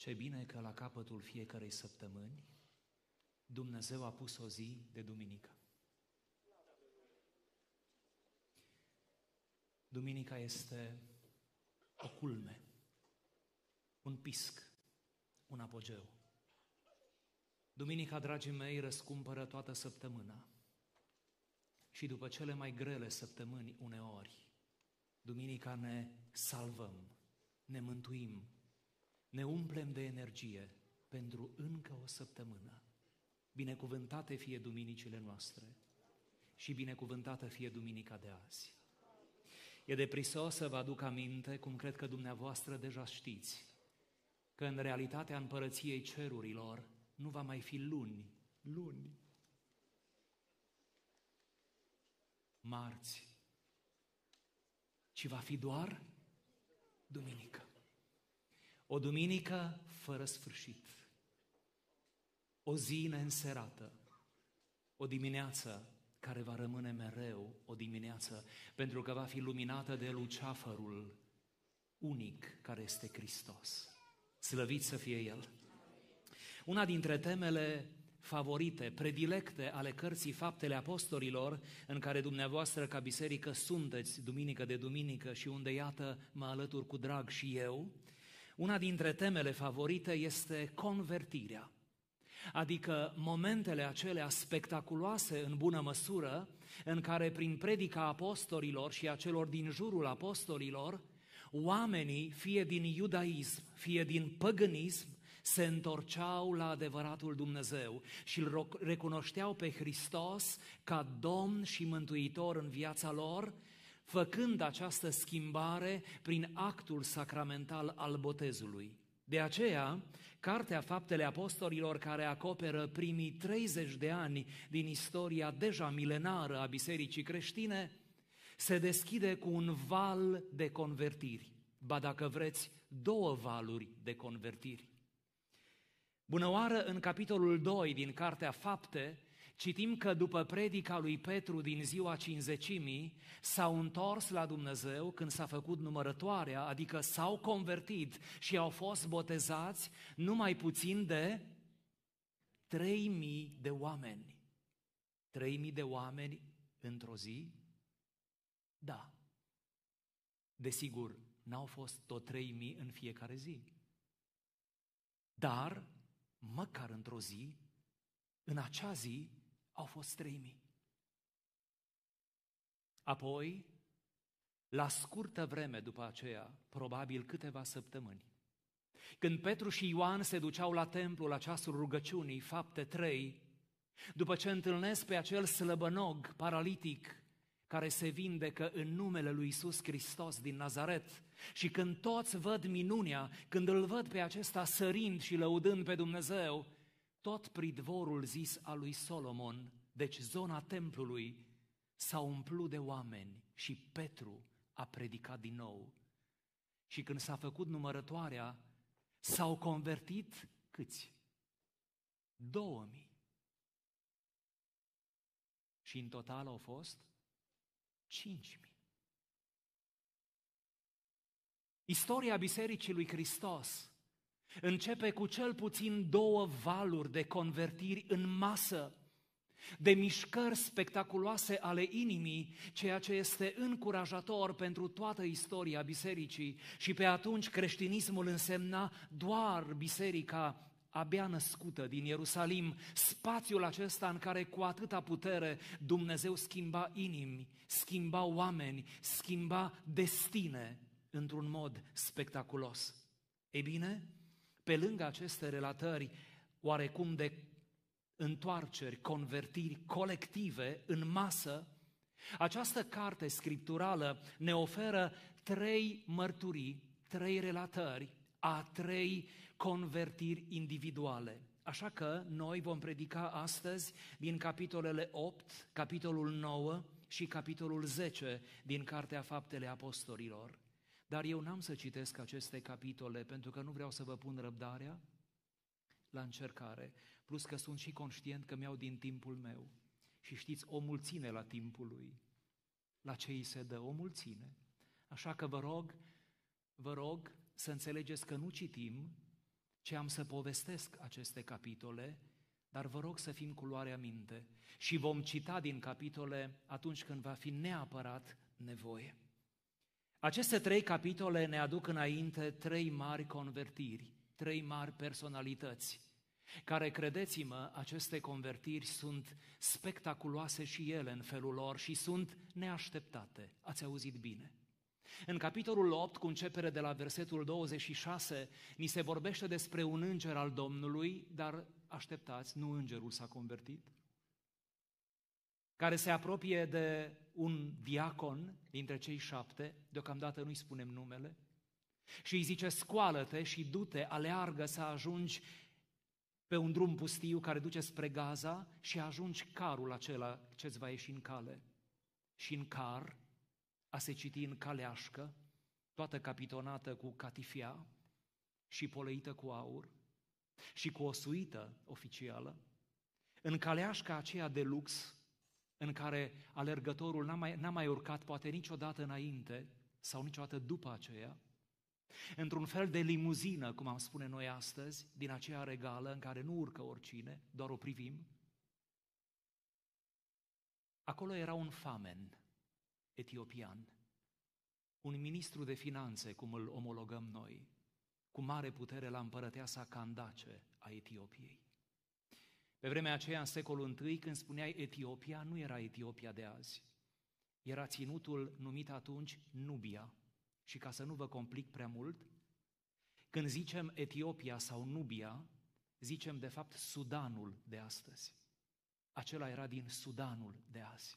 Ce bine că la capătul fiecărei săptămâni Dumnezeu a pus o zi de duminică. Duminica este o culme, un pisc, un apogeu. Duminica, dragii mei, răscumpără toată săptămâna. Și după cele mai grele săptămâni uneori, duminica ne salvăm, ne mântuim, ne umplem de energie pentru încă o săptămână. Binecuvântate fie duminicile noastre și binecuvântată fie duminica de azi. E de prisos să vă aduc aminte, cum cred că dumneavoastră deja știți, că în realitatea împărăției cerurilor nu va mai fi luni, marți, ci va fi doar duminică. O duminică fără sfârșit, o zi neînserată, o dimineață care va rămâne mereu o dimineață, pentru că va fi luminată de luceafărul unic care este Hristos. Slăvit să fie El! Una dintre temele favorite, predilecte ale cărții Faptele Apostolilor, în care dumneavoastră ca biserică sunteți duminică de duminică și unde, iată, mă alătur cu drag și eu, una dintre temele favorite este convertirea. Adică momentele acelea spectaculoase în bună măsură, în care prin predica apostolilor și a celor din jurul apostolilor, oamenii, fie din iudaism, fie din păgânism, se întorceau la adevăratul Dumnezeu și îl recunoșteau pe Hristos ca Domn și Mântuitor în viața lor, făcând această schimbare prin actul sacramental al botezului. De aceea, Cartea Faptele Apostolilor, care acoperă primii 30 de ani din istoria deja milenară a Bisericii creștine, se deschide cu un val de convertiri, ba dacă vreți, două valuri de convertiri. Bunăoară, în capitolul 2 din Cartea Fapte, citim că după predica lui Petru din ziua Cincizecimii, s-au întors la Dumnezeu când s-a făcut numărătoarea, adică s-au convertit și au fost botezați numai puțin de 3.000 de oameni. 3.000 de oameni într-o zi? Da. Desigur, n-au fost tot 3.000 în fiecare zi. Dar, măcar într-o zi, în acea zi, au fost 3.000. Apoi, la scurtă vreme după aceea, probabil câteva săptămâni, când Petru și Ioan se duceau la templu la ceasul rugăciunii, Fapte 3, după ce întâlnesc pe acel slăbănog paralitic care se vindecă în numele lui Iisus Hristos din Nazaret, și când toți văd minunea, când îl văd pe acesta sărind și lăudând pe Dumnezeu, tot pridvorul zis al lui Solomon, deci zona templului, s-a umplut de oameni și Petru a predicat din nou. Și când s-a făcut numărătoarea, s-au convertit câți? 2.000. Și în total au fost 5.000. Istoria Bisericii lui Hristos începe cu cel puțin 2 valuri de convertiri în masă, de mișcări spectaculoase ale inimii, ceea ce este încurajator pentru toată istoria bisericii. Și pe atunci creștinismul însemna doar biserica abia născută din Ierusalim, spațiul acesta în care cu atâta putere Dumnezeu schimba inimi, schimba oameni, schimba destine într-un mod spectaculos. Ei bine, pe lângă aceste relatări oarecum de întoarceri, convertiri colective în masă, această carte scripturală ne oferă 3 mărturii, 3 relatări a 3 convertiri individuale. Așa că noi vom predica astăzi din capitolele 8, capitolul 9 și capitolul 10 din Cartea Faptele Apostolilor. Dar eu n-am să citesc aceste capitole pentru că nu vreau să vă pun răbdarea la încercare, plus că sunt și conștient că mi-au din timpul meu. Și știți, o mulțime la timpul lui, la ce îi se dă, o mulțime. Așa că vă rog să înțelegeți că nu citim ce am să povestesc aceste capitole, dar vă rog să fim cu luarea minte și vom cita din capitole atunci când va fi neapărat nevoie. Aceste 3 capitole ne aduc înainte 3 mari convertiri, 3 mari personalități, care, credeți-mă, aceste convertiri sunt spectaculoase și ele în felul lor și sunt neașteptate. Ați auzit bine. În capitolul 8, cu începere de la versetul 26, ni se vorbește despre un înger al Domnului, dar așteptați, nu îngerul s-a convertit, care se apropie de un diacon dintre cei 7, deocamdată nu-i spunem numele, și îi zice: scoală-te și du-te, aleargă să ajungi pe un drum pustiu care duce spre Gaza și ajungi carul acela ce-ți va ieși în cale. Și în car, a se citi în caleașcă, toată capitonată cu catifia și poleită cu aur și cu o suită oficială, în caleașca aceea de lux, în care alergătorul n-a mai urcat poate niciodată înainte sau niciodată după aceea, într-un fel de limuzină, cum am spune noi astăzi, din aceea regală în care nu urcă oricine, doar o privim. Acolo era un famen etiopian, un ministru de finanțe, cum îl omologăm noi, cu mare putere la împărăteasa Candace a Etiopiei. Pe vremea aceea, în secolul I, când spuneai Etiopia, nu era Etiopia de azi. Era ținutul numit atunci Nubia. Și ca să nu vă complic prea mult, când zicem Etiopia sau Nubia, zicem de fapt Sudanul de astăzi. Acela era din Sudanul de azi.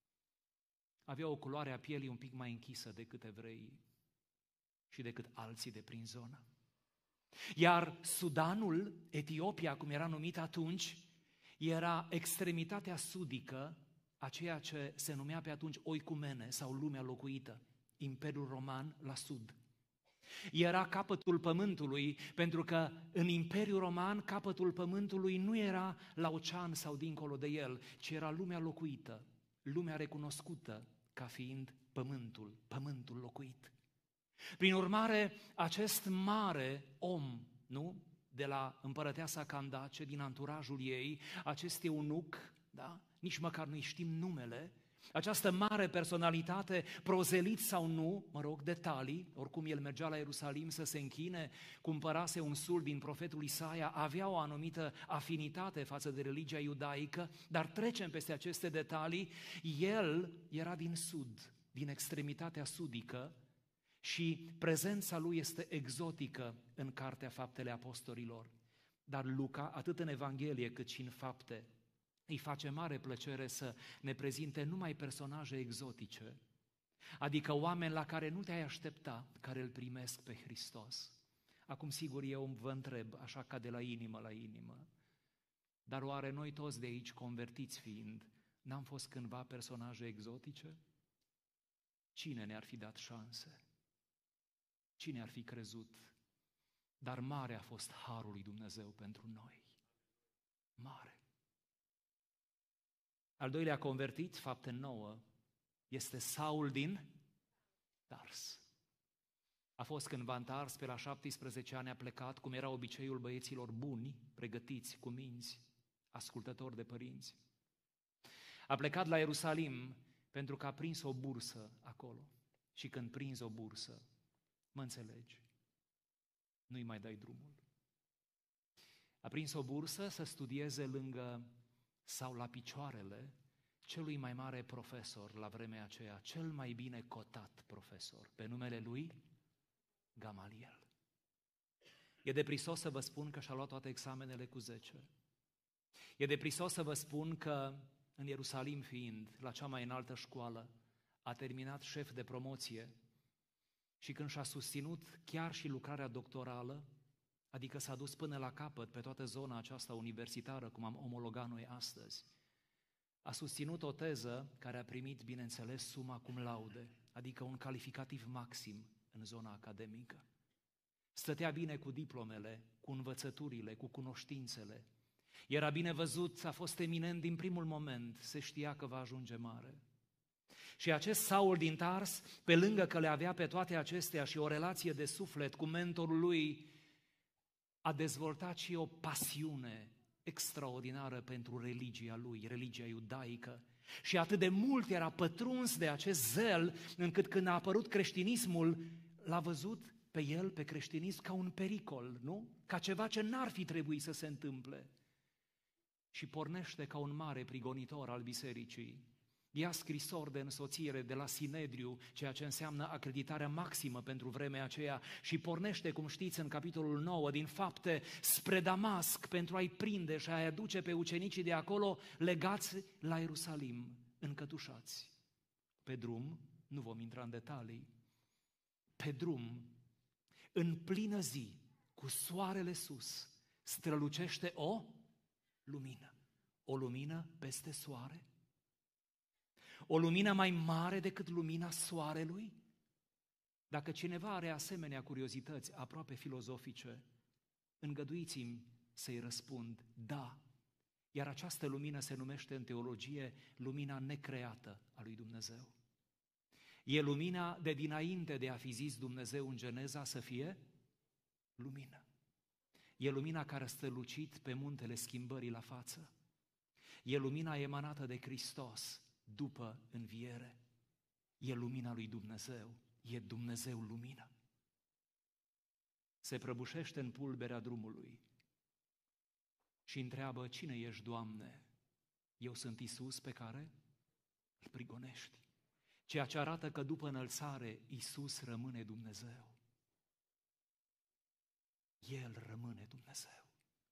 Avea o culoare a pielii un pic mai închisă decât evreii și decât alții de prin zonă. Iar Sudanul, Etiopia, cum era numit atunci, era extremitatea sudică a ceea ce se numea pe atunci Oicumene sau lumea locuită, Imperiul Roman la sud. Era capătul pământului, pentru că în Imperiul Roman capătul pământului nu era la ocean sau dincolo de el, ci era lumea locuită, lumea recunoscută ca fiind pământul locuit. Prin urmare, acest mare om, nu? De la împărăteasa Candace, din anturajul ei, acest eunuc, da? Nici măcar nu-i știm numele, această mare personalitate, prozelit sau nu, detalii, oricum el mergea la Ierusalim să se închine, cumpărase un sul din profetul Isaia, avea o anumită afinitate față de religia iudaică, dar trecem peste aceste detalii. El era din sud, din extremitatea sudică, și prezența lui este exotică în Cartea Faptele Apostolilor. Dar Luca, atât în Evanghelie cât și în Fapte, îi face mare plăcere să ne prezinte numai personaje exotice, adică oameni la care nu te-ai aștepta, care îl primesc pe Hristos. Acum, sigur, eu vă întreb, așa ca de la inimă la inimă, dar oare noi toți de aici, convertiți fiind, n-am fost cândva personaje exotice? Cine ne-ar fi dat șanse? Cine ar fi crezut? Dar mare a fost harul lui Dumnezeu pentru noi. Mare. Al doilea convertit, Fapte 9, este Saul din Tars. A fost cândva în Tars, pe la 17 ani a plecat, cum era obiceiul băieților buni, pregătiți, cu minți, ascultători de părinți. A plecat la Ierusalim pentru că a prins o bursă acolo. Și când prinzi o bursă, mă înțelegi, nu-i mai dai drumul. A prins o bursă să studieze lângă sau la picioarele celui mai mare profesor la vremea aceea, cel mai bine cotat profesor, pe numele lui Gamaliel. E deprisos să vă spun că și-a luat toate examenele cu 10. E deprisos să vă spun că, în Ierusalim fiind, la cea mai înaltă școală, a terminat șef de promoție și când și-a susținut chiar și lucrarea doctorală, adică s-a dus până la capăt pe toată zona aceasta universitară, cum am omologat noi astăzi, a susținut o teză care a primit, bineînțeles, summa cum laude, adică un calificativ maxim în zona academică. Stătea bine cu diplomele, cu învățăturile, cu cunoștințele. Era bine văzut, a fost eminent din primul moment, se știa că va ajunge mare. Și acest Saul din Tars, pe lângă că le avea pe toate acestea și o relație de suflet cu mentorul lui, a dezvoltat și o pasiune extraordinară pentru religia lui, religia iudaică. Și atât de mult era pătruns de acest zel, încât când a apărut creștinismul, l-a văzut pe el, pe creștinism, ca un pericol, nu? Ca ceva ce n-ar fi trebuit să se întâmple. Și pornește ca un mare prigonitor al bisericii. Ia scrisori de însoțire de la Sinedriu, ceea ce înseamnă acreditarea maximă pentru vremea aceea, și pornește, cum știți, în capitolul 9 din Fapte, spre Damasc pentru a-i prinde și a-i aduce pe ucenicii de acolo legați la Ierusalim, încătușați. Pe drum, nu vom intra în detalii, pe drum, în plină zi, cu soarele sus, strălucește o lumină. O lumină peste soare? O lumină mai mare decât lumina soarelui? Dacă cineva are asemenea curiozități aproape filozofice, îngăduiți-mi să-i răspund, da, iar această lumină se numește în teologie lumina necreată a lui Dumnezeu. E lumina de dinainte de a fi zis Dumnezeu în Geneza să fie lumină. E lumina care a strălucit pe muntele schimbării la față. E lumina emanată de Hristos după înviere. E lumina lui Dumnezeu. E Dumnezeu lumină. Se prăbușește în pulberea drumului și întreabă, cine ești, Doamne? Eu sunt Iisus pe care îl prigonești. Ceea ce arată că după înălțare Iisus rămâne Dumnezeu. El rămâne Dumnezeu.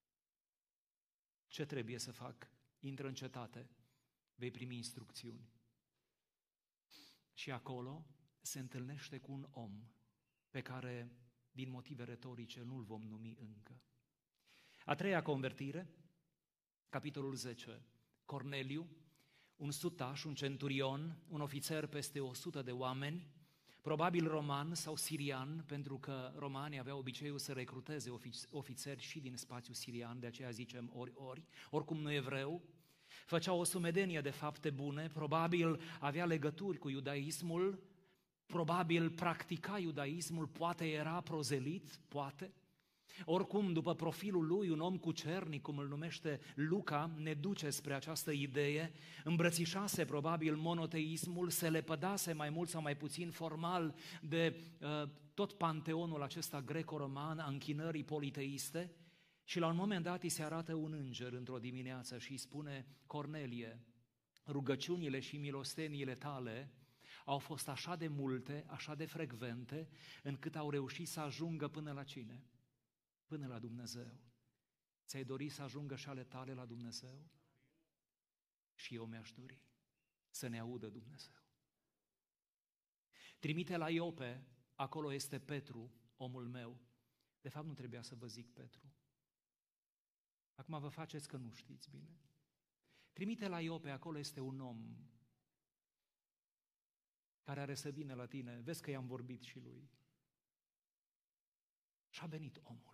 Ce trebuie să fac? Intră în cetate, vei primi instrucțiuni. Și acolo se întâlnește cu un om pe care, din motive retorice, nu-l vom numi încă. A treia convertire, capitolul 10, Corneliu, un sutaș, un centurion, un ofițer peste 100 de oameni, probabil roman sau sirian, pentru că romanii aveau obiceiul să recruteze ofițeri și din spațiul sirian, de aceea zicem ori, oricum nu evreu, făcea o sumedenie de fapte bune, probabil avea legături cu iudaismul, probabil practica iudaismul, poate era prozelit, poate. Oricum, după profilul lui, un om cucernic, cum îl numește Luca, ne duce spre această idee, îmbrățișase probabil monoteismul, se lepădase mai mult sau mai puțin formal de tot panteonul acesta greco-roman a închinării politeiste și la un moment dat îi se arată un înger într-o dimineață și îi spune, Cornelie, rugăciunile și milosteniile tale au fost așa de multe, așa de frecvente, încât au reușit să ajungă până la cine? Până la Dumnezeu. Ți-ai dori să ajungă și ale tale la Dumnezeu? Și eu mi-aș dori să ne audă Dumnezeu. Trimite la Iope, acolo este Petru, omul meu. De fapt nu trebuia să vă zic Petru. Acum vă faceți că nu știți bine. Trimite la Iope, acolo este un om care are să vină la tine. Vezi că i-am vorbit și lui. Și a venit omul.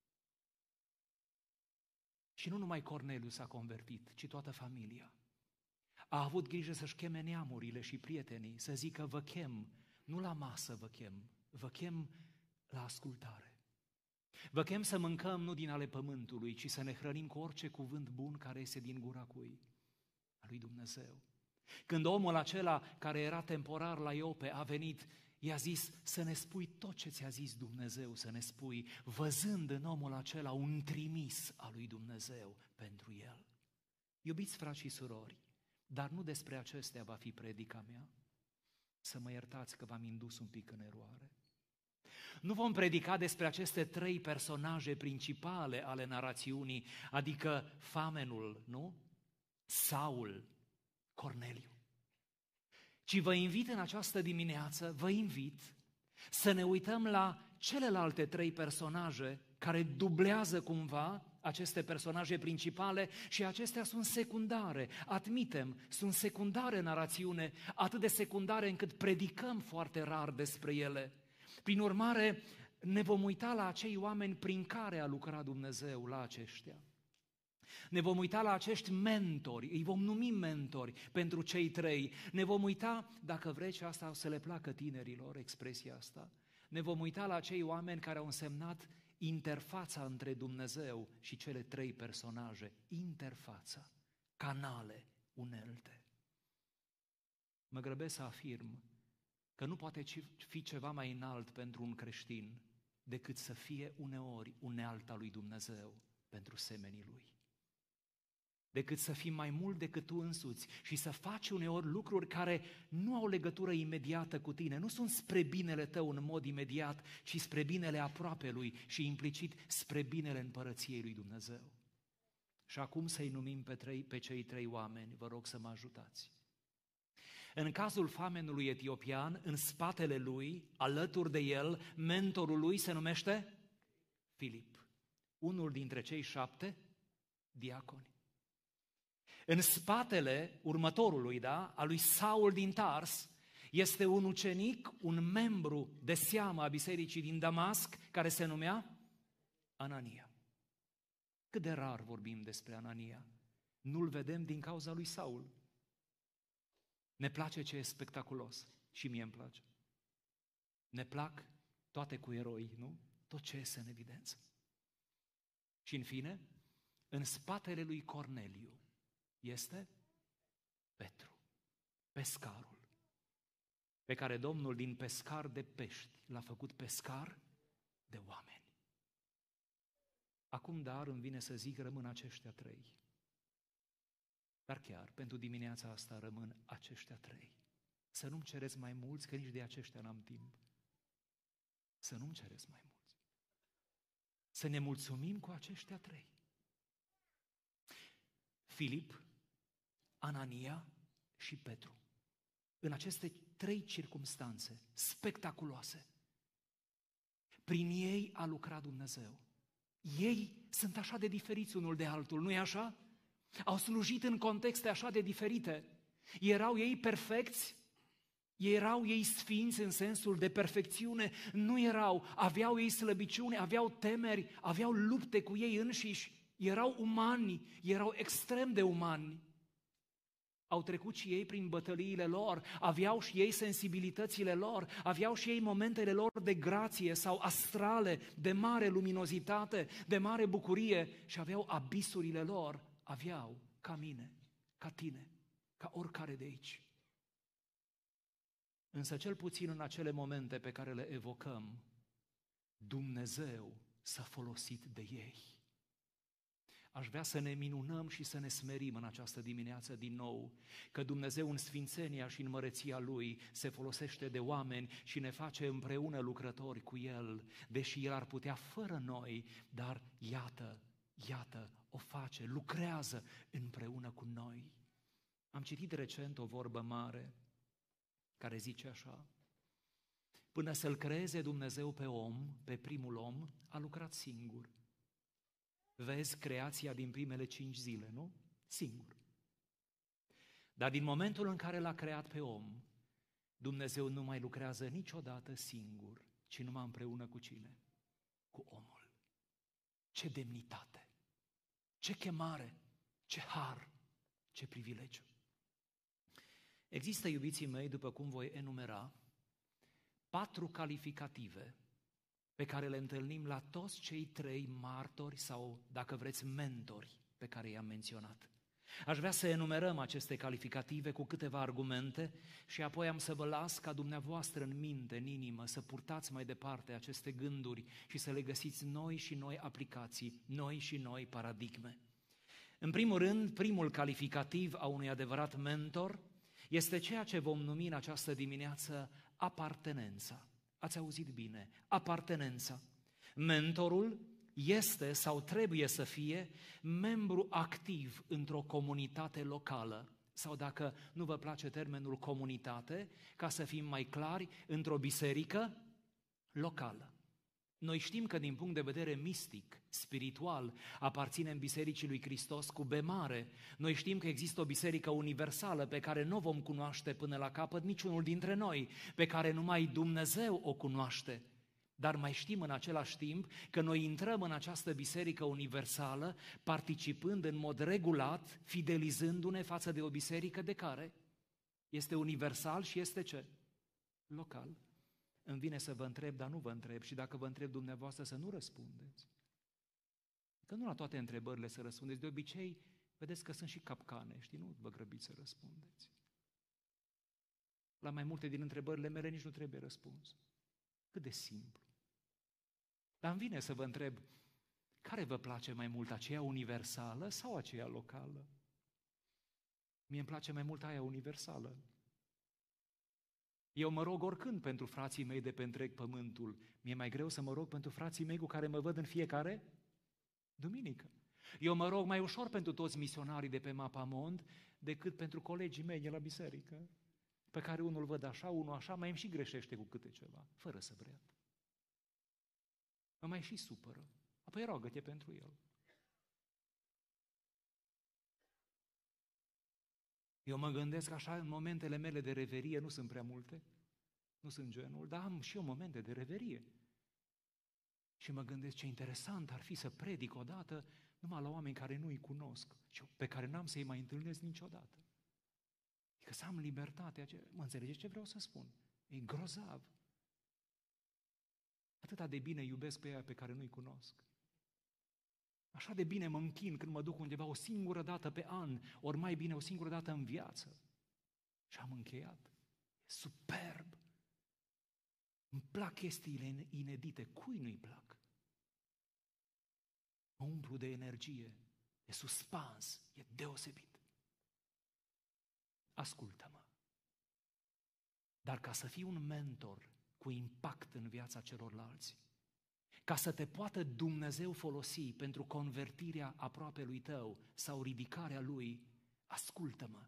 Și nu numai Corneliu s-a convertit, ci toată familia. A avut grijă să-și cheme neamurile și prietenii, să zică vă chem, nu la masă vă chem la ascultare. Vă chem să mâncăm nu din ale pământului, ci să ne hrănim cu orice cuvânt bun care iese din gura cui? A lui Dumnezeu. Când omul acela care era temporar la Iope a venit, i-a zis să ne spui tot ce ți-a zis Dumnezeu să ne spui, văzând în omul acela un trimis al lui Dumnezeu pentru el. Iubiți frați și surori, dar nu despre acestea va fi predica mea. Să mă iertați că v-am indus un pic în eroare. Nu vom predica despre aceste trei personaje principale ale narațiunii, adică famenul, nu? Saul, Corneliu. Ci vă invit în această dimineață, să ne uităm la celelalte trei personaje care dublează cumva aceste personaje principale și acestea sunt secundare. Admitem, sunt secundare în narațiune, atât de secundare încât predicăm foarte rar despre ele. Prin urmare, ne vom uita la acei oameni prin care a lucrat Dumnezeu, la aceștia. Ne vom uita la acești mentori, îi vom numi mentori pentru cei trei. Ne vom uita, dacă vreți, asta o să le placă tinerilor, expresia asta, ne vom uita la acei oameni care au însemnat interfața între Dumnezeu și cele trei personaje, interfața, canale, unelte. Mă grăbesc să afirm că nu poate fi ceva mai înalt pentru un creștin decât să fie uneori unealta lui Dumnezeu pentru semenii lui. Decât să fii mai mult decât tu însuți și să faci uneori lucruri care nu au legătură imediată cu tine, nu sunt spre binele tău în mod imediat, ci spre binele aproapelui și implicit spre binele împărăției lui Dumnezeu. Și acum să-i numim pe cei trei oameni, vă rog să mă ajutați. În cazul famenului etiopian, în spatele lui, alături de el, mentorul lui se numește Filip, unul dintre cei 7 diaconi. În spatele următorului, al lui Saul din Tars, este un ucenic, un membru de seamă a bisericii din Damasc, care se numea Anania. Cât de rar vorbim despre Anania. Nu-l vedem din cauza lui Saul. Ne place ce e spectaculos și mie îmi place. Ne plac toate cu eroi, nu? Tot ce este în evidență. Și în fine, în spatele lui Corneliu este Petru, pescarul, pe care Domnul din pescar de pești l-a făcut pescar de oameni. Acum, dar, îmi vine să zic, rămân aceștia trei. Dar chiar, pentru dimineața asta rămân aceștia trei. Să nu-mi cereți mai mulți, că nici de aceștia n-am timp. Să nu-mi cereți mai mulți. Să ne mulțumim cu aceștia trei. Filip, Anania și Petru. În aceste trei circumstanțe spectaculoase, prin ei a lucrat Dumnezeu. Ei sunt așa de diferiți unul de altul, nu-i așa? Au slujit în contexte așa de diferite. Erau ei perfecți? Erau ei sfinți în sensul de perfecțiune? Nu erau. Aveau ei slăbiciune, aveau temeri, aveau lupte cu ei înșiși. Erau umani, erau extrem de umani. Au trecut și ei prin bătăliile lor, aveau și ei sensibilitățile lor, aveau și ei momentele lor de grație sau astrale, de mare luminozitate, de mare bucurie și aveau abisurile lor, aveau ca mine, ca tine, ca oricare de aici. Însă cel puțin în acele momente pe care le evocăm, Dumnezeu s-a folosit de ei. Aș vrea să ne minunăm și să ne smerim în această dimineață din nou, că Dumnezeu în sfințenia și în măreția Lui se folosește de oameni și ne face împreună lucrători cu El, deși El ar putea fără noi, dar iată, o face, lucrează împreună cu noi. Am citit recent o vorbă mare care zice așa: până să-L creeze Dumnezeu pe om, pe primul om, a lucrat singur. Vezi creația din primele 5 zile, nu? Singur. Dar din momentul în care l-a creat pe om, Dumnezeu nu mai lucrează niciodată singur, ci numai împreună cu cine? Cu omul. Ce demnitate! Ce chemare! Ce har! Ce privilegiu! Există, iubiții mei, după cum voi enumera, 4 calificative pe care le întâlnim la toți cei 3 martori sau, dacă vreți, mentori pe care i-am menționat. Aș vrea să enumerăm aceste calificative cu câteva argumente și apoi am să vă las ca dumneavoastră în minte, în inimă, să purtați mai departe aceste gânduri și să le găsiți noi și noi aplicații, noi și noi paradigme. În primul rând, primul calificativ a unui adevărat mentor este ceea ce vom numi în această dimineață apartenența. Ați auzit bine, apartenența. Mentorul este sau trebuie să fie membru activ într-o comunitate locală sau, dacă nu vă place termenul comunitate, ca să fim mai clari, într-o biserică locală. Noi știm că din punct de vedere mistic, spiritual, aparținem Bisericii lui Hristos cu B mare. Noi știm că există o biserică universală pe care nu o vom cunoaște până la capăt niciunul dintre noi, pe care numai Dumnezeu o cunoaște. Dar mai știm în același timp că noi intrăm în această biserică universală participând în mod regulat, fidelizându-ne față de o biserică de care este universal și este ce? Local. îmi vine să vă întreb, dar nu vă întreb, și dacă vă întreb dumneavoastră să nu răspundeți. Că nu la toate întrebările să răspundeți. De obicei, vedeți că sunt și capcane, știi, nu vă grăbiți să răspundeți. La mai multe din întrebările mele nici nu trebuie răspuns. Cât de simplu. Dar îmi vine să vă întreb, care vă place mai mult, aceea universală sau aceea locală? Mie îmi place mai mult aia universală. Eu mă rog oricând pentru frații mei de pe întreg pământul. Mi-e mai greu să mă rog pentru frații mei cu care mă văd în fiecare duminică. Eu mă rog mai ușor pentru toți misionarii de pe Mapamond decât pentru colegii mei de la biserică, pe care unul văd așa, unul așa, mai îmi și greșește cu câte ceva, fără să vrea. Mă mai și supără. Apoi rogă-te pentru el. Eu mă gândesc așa, în momentele mele de reverie, nu sunt prea multe, nu sunt genul, dar am și eu momente de reverie. Și mă gândesc ce interesant ar fi să predic odată numai la oameni care nu-i cunosc și pe care n-am să-i mai întâlnesc niciodată. Adică să am libertatea, mă înțelegeți ce vreau să spun? E grozav. Atâta de bine iubesc pe aia pe care nu-i cunosc. Așa de bine mă închin când mă duc undeva o singură dată pe an, ori mai bine o singură dată în viață. Și am încheiat. E superb. Îmi plac chestiile inedite. Cui nu-i plac? Mă umplu de energie, de suspans, e deosebit. Ascultă-mă. Dar ca să fii un mentor cu impact în viața celorlalți, ca să te poată Dumnezeu folosi pentru convertirea aproapelui tău sau ridicarea lui, ascultă-mă,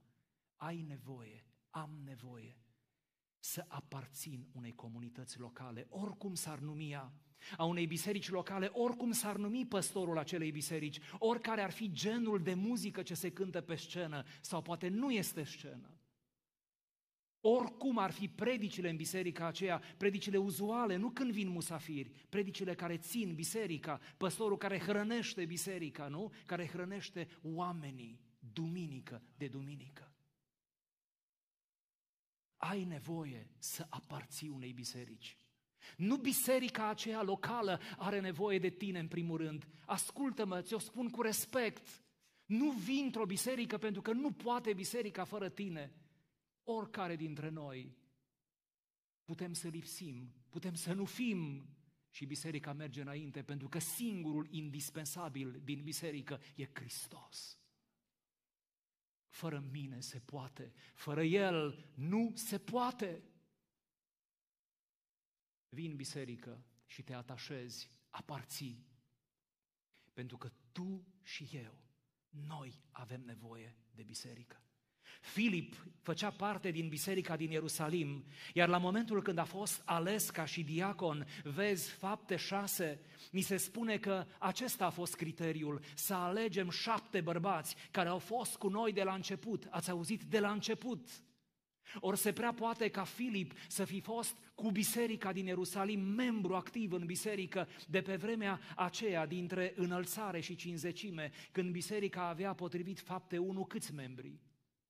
am nevoie să aparțin unei comunități locale, oricum s-ar numi ea, a unei biserici locale, oricum s-ar numi păstorul acelei biserici, oricare ar fi genul de muzică ce se cântă pe scenă, sau poate nu este scenă. Oricum ar fi predicile în biserica aceea, predicile uzuale, nu când vin musafiri, predicile care țin biserica, păstorul care hrănește biserica, nu? Care hrănește oamenii, duminică de duminică. Ai nevoie să aparții unei biserici. Nu biserica aceea locală are nevoie de tine în primul rând. Ascultă-mă, ți-o spun cu respect. Nu vii într-o biserică pentru că nu poate biserica fără tine. Oricare dintre noi putem să lipsim, putem să nu fim și biserica merge înainte pentru că singurul indispensabil din biserică e Hristos. Fără mine se poate, fără El nu se poate. Vii în biserică și te atașezi, aparții, pentru că tu și eu, noi avem nevoie de biserică. Filip făcea parte din biserica din Ierusalim, iar la momentul când a fost ales ca și diacon, vezi Fapte 6, mi se spune că acesta a fost criteriul, să alegem 7 bărbați care au fost cu noi de la început. Ați auzit? De la început. Ori se prea poate ca Filip să fi fost cu biserica din Ierusalim, membru activ în biserică de pe vremea aceea dintre înălțare și cinzecime, când biserica avea, potrivit Fapte 1, câți membri?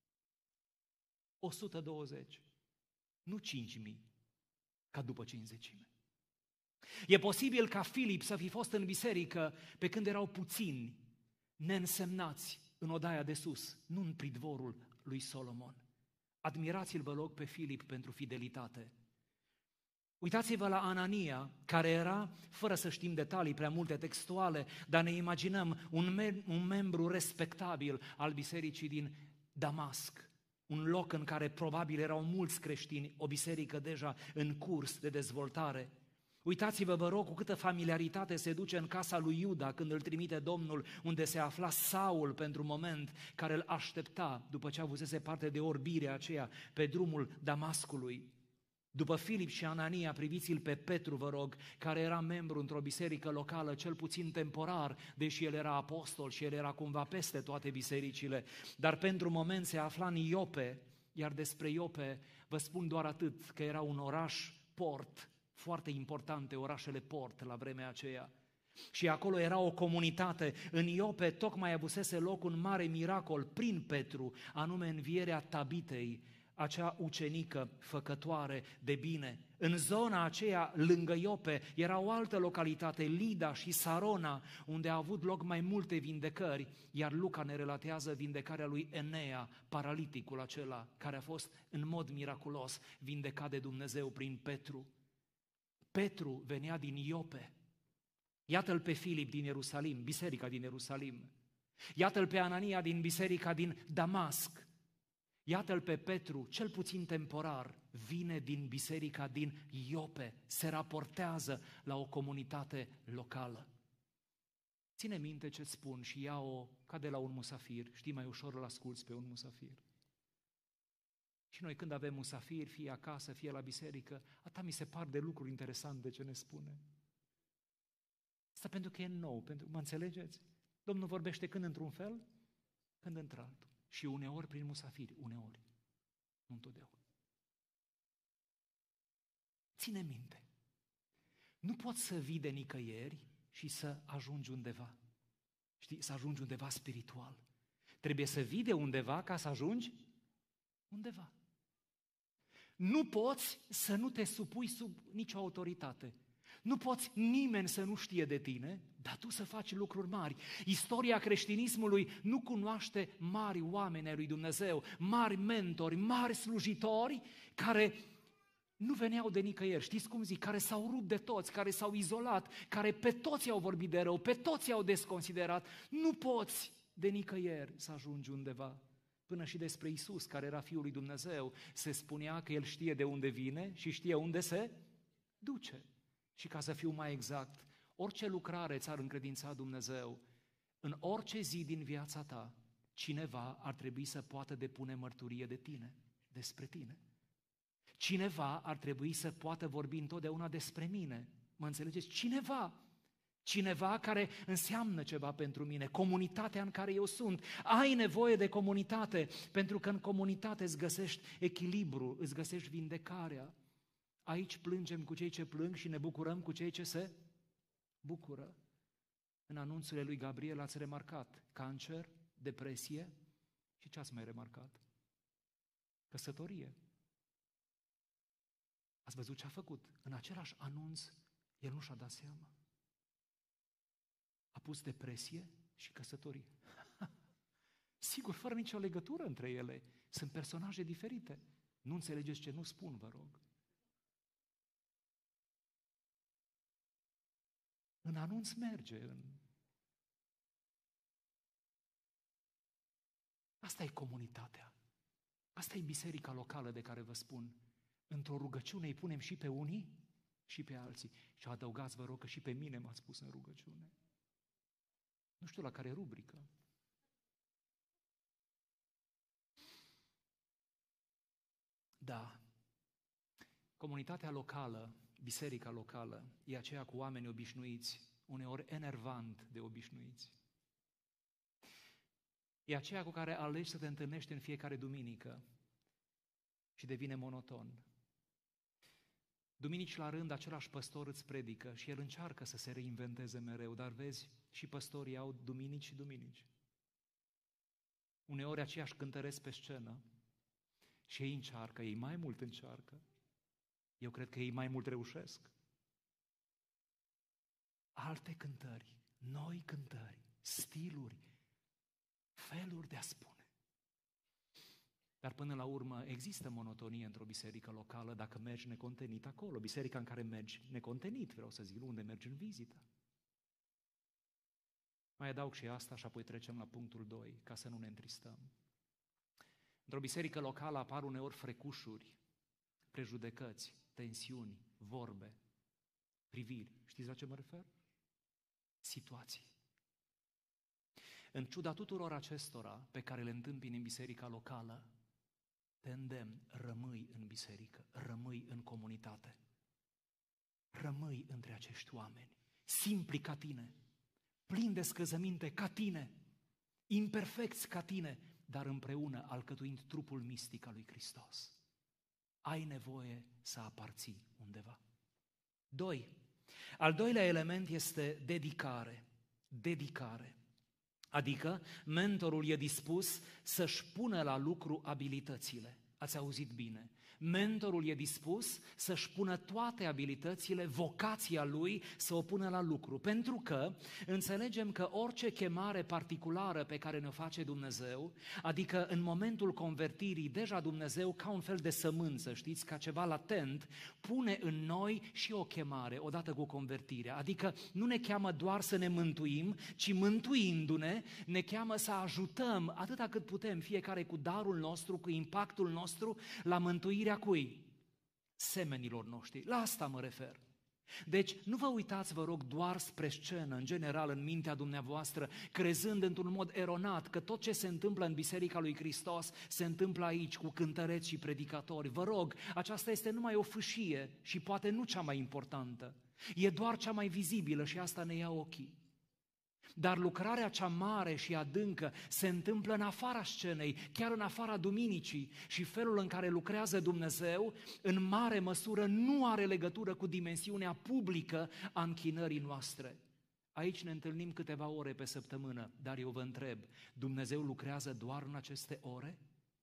120, nu 5.000, ca după cinzecime. E posibil ca Filip să fi fost în biserică pe când erau puțini, neînsemnați în odaia de sus, nu în pridvorul lui Solomon. Admirați-l, vă rog, pe Filip pentru fidelitate. Uitați-vă la Anania, care era, fără să știm detalii prea multe textuale, dar ne imaginăm un membru respectabil al bisericii din Damasc, un loc în care probabil erau mulți creștini, o biserică deja în curs de dezvoltare. Uitați-vă, vă rog, cu câtă familiaritate se duce în casa lui Iuda când îl trimite Domnul, unde se afla Saul pentru moment, care îl aștepta după ce avusese parte de orbirea aceea pe drumul Damascului. După Filip și Anania, priviți-l pe Petru, vă rog, care era membru într-o biserică locală, cel puțin temporar, deși el era apostol și el era cumva peste toate bisericile, dar pentru moment se afla în Iope, iar despre Iope vă spun doar atât, că era un oraș port, foarte importante orașele port la vremea aceea. Și acolo era o comunitate. În Iope tocmai avusese loc un mare miracol prin Petru, anume învierea Tabitei, acea ucenică făcătoare de bine. În zona aceea, lângă Iope, era o altă localitate, Lida și Sarona, unde a avut loc mai multe vindecări, iar Luca ne relatează vindecarea lui Enea, paraliticul acela, care a fost în mod miraculos vindecat de Dumnezeu prin Petru. Petru venea din Iope. Iată-l pe Filip din Ierusalim, biserica din Ierusalim. Iată-l pe Anania din biserica din Damasc. Iată-l pe Petru, cel puțin temporar, vine din biserica din Iope, se raportează la o comunitate locală. Ține minte ce-ți spun și ia-o ca de la un musafir, știi, mai ușor îl asculți pe un musafir. Și noi când avem musafiri, fie acasă, fie la biserică, atât mi se par de lucruri interesante ce ne spune. Asta pentru că e nou, mă înțelegeți? Domnul vorbește când într-un fel, când într-altul. Și uneori prin musafiri, uneori, nu întotdeauna. Ține minte, nu poți să vii de nicăieri și să ajungi undeva. Știi, să ajungi undeva spiritual. Trebuie să vii de undeva ca să ajungi undeva. Nu poți să nu te supui sub nicio autoritate. Nu poți nimeni să nu știe de tine, dar tu să faci lucruri mari. Istoria creștinismului nu cunoaște mari oameni ai lui Dumnezeu, mari mentori, mari slujitori care nu veneau de nicăieri, știți cum zic, care s-au rupt de toți, care s-au izolat, care pe toți au vorbit de rău, pe toți au desconsiderat. Nu poți de nicăieri să ajungi undeva. Până și despre Iisus, care era Fiul lui Dumnezeu, se spunea că El știe de unde vine și știe unde se duce. Și ca să fiu mai exact, orice lucrare ți-ar încredința Dumnezeu, în orice zi din viața ta, cineva ar trebui să poată depune mărturie de tine, despre tine. Cineva ar trebui să poată vorbi întotdeauna despre mine. Mă înțelegeți? Cineva care înseamnă ceva pentru mine, comunitatea în care eu sunt. Ai nevoie de comunitate, pentru că în comunitate îți găsești echilibru, îți găsești vindecarea. Aici plângem cu cei ce plâng și ne bucurăm cu cei ce se bucură. În anunțurile lui Gabriel ați remarcat cancer, depresie și ce ați mai remarcat? Căsătorie. Ați văzut ce a făcut? În același anunț, el nu și-a dat seama. A pus depresie și căsătorie. Sigur, fără nicio legătură între ele. Sunt personaje diferite. Nu înțelegeți ce nu spun, vă rog. În anunț merge. Asta e comunitatea. Asta e biserica locală de care vă spun. Într-o rugăciune îi punem și pe unii și pe alții. Și adăugați, vă rog, că și pe mine m-ați pus în rugăciune. Nu știu la care rubrică. Da. Comunitatea locală, biserica locală, e aceea cu oameni obișnuiți, uneori enervant de obișnuiți. E aceea cu care alegi să te întâlnești în fiecare duminică și devine monoton. Duminici la rând, același păstor îți predică și el încearcă să se reinventeze mereu, dar vezi, și păstorii au duminici și duminici. Uneori aceiași cântăresc pe scenă și ei încearcă, ei mai mult încearcă. Eu cred că ei mai mult reușesc. Alte cântări, noi cântări, stiluri, feluri de a spune. Dar până la urmă există monotonie într-o biserică locală dacă mergi necontenit acolo. Biserica în care mergi necontenit, vreau să zic, unde mergi în vizită. Mai adaug și asta și apoi trecem la punctul 2, ca să nu ne întristăm. Într-o biserică locală apar uneori frecușuri, prejudecăți, tensiuni, vorbe, priviri. Știți la ce mă refer? Situații. În ciuda tuturor acestora pe care le întâmpini în biserica locală, te îndemn, rămâi în biserică, rămâi în comunitate. Rămâi între acești oameni, simpli ca tine, plini de scăzăminte ca tine, imperfecți ca tine, dar împreună alcătuind trupul mistic al lui Hristos. Ai nevoie să aparții undeva. 2. Al doilea element este dedicare. Dedicare. Adică mentorul e dispus să-și pună la lucru abilitățile. Ați auzit bine. Mentorul e dispus să-și pună toate abilitățile, vocația lui, să o pună la lucru. Pentru că înțelegem că orice chemare particulară pe care ne-o face Dumnezeu, adică în momentul convertirii, deja Dumnezeu, ca un fel de sămânță, știți, ca ceva latent, pune în noi și o chemare, odată cu convertirea. Adică nu ne cheamă doar să ne mântuim, ci mântuindu-ne, ne cheamă să ajutăm atâta cât putem, fiecare cu darul nostru, cu impactul nostru, la mântuirea cui? Semenilor noștri. La asta mă refer. Deci nu vă uitați, vă rog, doar spre scenă, în general, în mintea dumneavoastră, crezând într-un mod eronat că tot ce se întâmplă în Biserica lui Hristos se întâmplă aici cu cântăreți și predicatori. Vă rog, aceasta este numai o fâșie și poate nu cea mai importantă. E doar cea mai vizibilă și asta ne ia ochii. Dar lucrarea cea mare și adâncă se întâmplă în afara scenei, chiar în afara duminicii, și felul în care lucrează Dumnezeu, în mare măsură, nu are legătură cu dimensiunea publică a închinării noastre. Aici ne întâlnim câteva ore pe săptămână, dar eu vă întreb, Dumnezeu lucrează doar în aceste ore?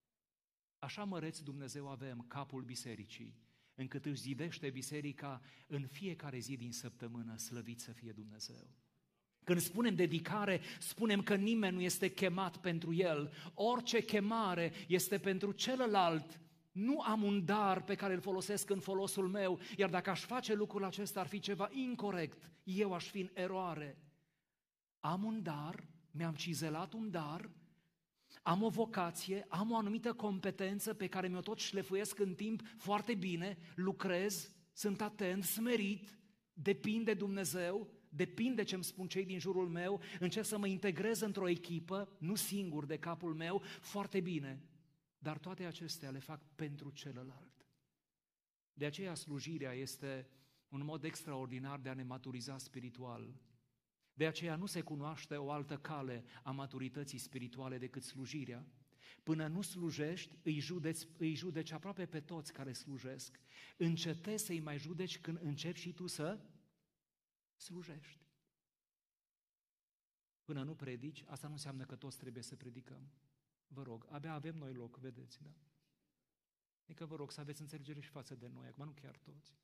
Așa măreți Dumnezeu avem, capul bisericii, încât își zidește biserica în fiecare zi din săptămână, slăvit să fie Dumnezeu. Când spunem dedicare, spunem că nimeni nu este chemat pentru el. Orice chemare este pentru celălalt. Nu am un dar pe care îl folosesc în folosul meu, iar dacă aș face lucrul acesta ar fi ceva incorect. Eu aș fi în eroare. Am un dar, mi-am cizelat un dar, am o vocație, am o anumită competență pe care mi-o tot șlefuiesc în timp foarte bine, lucrez, sunt atent, smerit, depind de Dumnezeu, depind de ce îmi spun cei din jurul meu, încerc să mă integrez într-o echipă, nu singur de capul meu, foarte bine. Dar toate acestea le fac pentru celălalt. De aceea slujirea este un mod extraordinar de a ne maturiza spiritual. De aceea nu se cunoaște o altă cale a maturității spirituale decât slujirea. Până nu slujești, îi judeci aproape pe toți care slujesc. Încetezi să-i mai judeci când începi și tu să slujești. Până nu predici, asta nu înseamnă că toți trebuie să predicăm. Vă rog, abia avem noi loc, vedeți, da? Adică vă rog să aveți înțelegere și față de noi, acum nu chiar toți.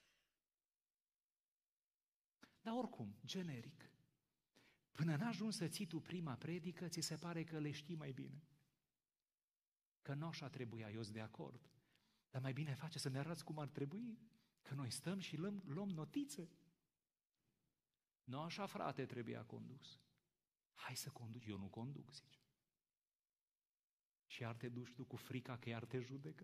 Dar oricum, generic, până n-ajungi să ții tu prima predică, ți se pare că le știi mai bine. Că nu așa trebuia, eu sunt de acord. Dar mai bine face să ne arăți cum ar trebui, că noi stăm și luăm notițe. Nu așa, frate, trebuia condus. Hai să conduci, eu nu conduc, zice. Și iar te duci tu cu frica că iar te judecă.